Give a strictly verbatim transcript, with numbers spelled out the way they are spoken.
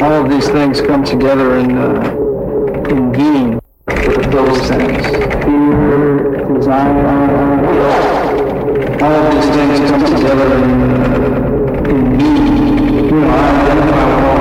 all of these things come together in, uh, in being with those things. Fear, desire, all of these things come together in, uh, in being. You know, I identify with all